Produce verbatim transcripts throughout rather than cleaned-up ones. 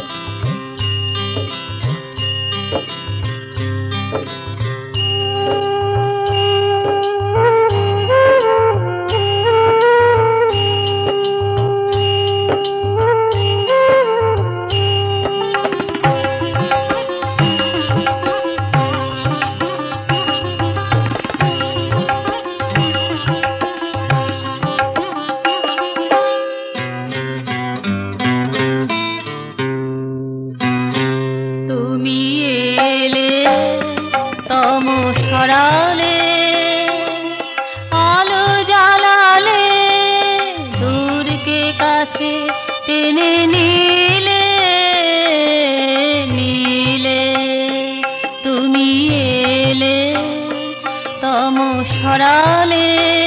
ছড়ালে আলো জ্বালালে দূরকে কাছে টেনে নিলে নিলে তুমি এলে তম সরালে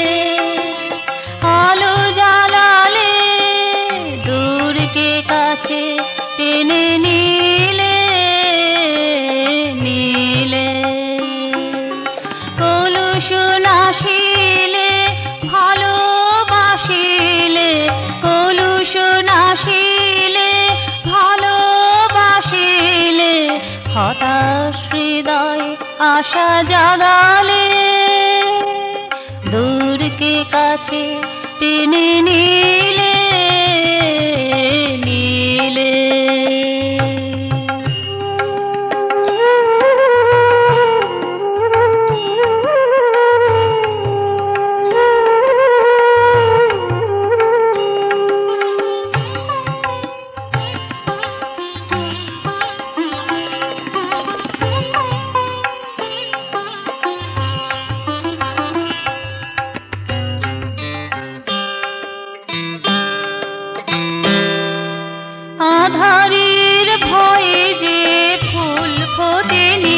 আলো জ্বালালে দূরকে কাছে টেনে নিলে নিলে কলুষ নাশিলে ভালোবাসিলে কলুষ নাশিলে ভালোবাসিলে হতাশ হৃদয় আশা জাগালে দূরকে কাছে টেনে নিলে নিলে আধারের ভয়ে যে ফুল ফোটেনি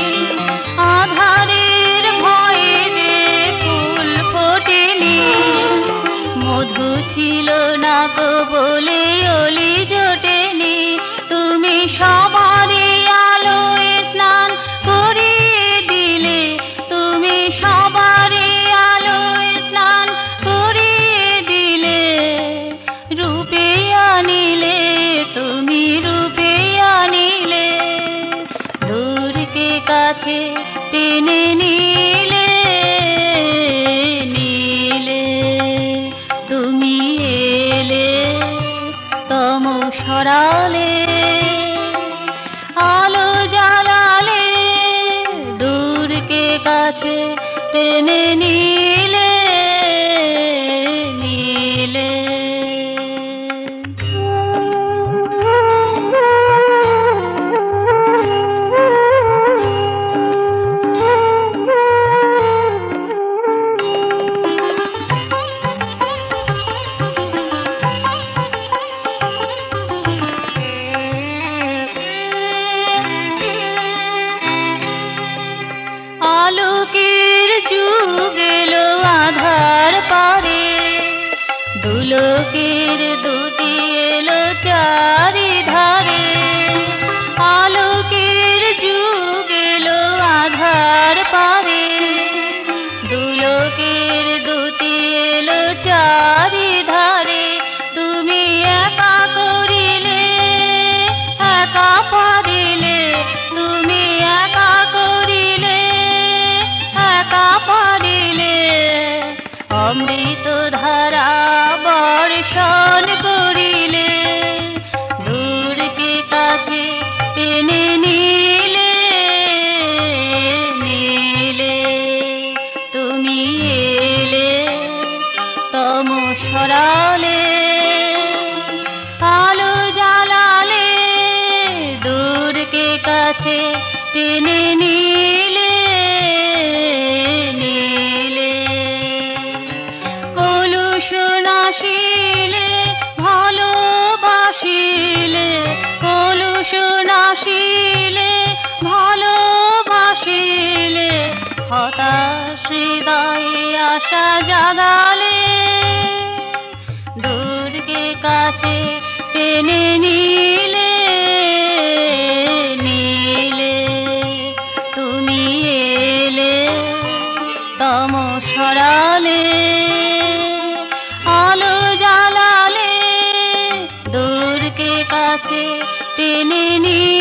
আধারের ভয়ে যে ফুল ফোটেনি মধু ছিল না গো বলে অলি জোটেনি তুমি সবারই আলোয় স্নান করিয়ে দিলে তুমি সবারই আলোয় স্নান করিয়ে দিলে রূপে আনিলে তুমি রূপে আনিলে দূরকে কাছে টেনে নিলে নিলে তুমি এলে তম সরালে আলো জ্বালালে দূরকে কাছে টেনে নিলে নিলে আলোকের যুগ এলো আধার পারে দুলোকের দুতি এলো চারিধারে আলোকের যুগ এলো আধার পারে দুলোকের দুতি এলো চারিধারে তুমি একা করিলে একা পারিলে তুমি একা করিলে একা পারিলে অমৃত ধারা বর্ষণ করিলে দূরকে কাছে টেনে নিলে নিলে তুমি এলে তম সরালে আলো জ্বালালে দূরকে কাছে টেনে নিলে নিলে কলুষ নাশিলে ভালোবাসিলে কলুষ নাশিলে ভালোবাসিলে হতাশ হৃদয় আশা জাগালে দূরকে কাছে টেনে নিলে নিলে তুমি এলে তম সরালে আলো জ্বালালে দূরকে কাছে টেনে নিলে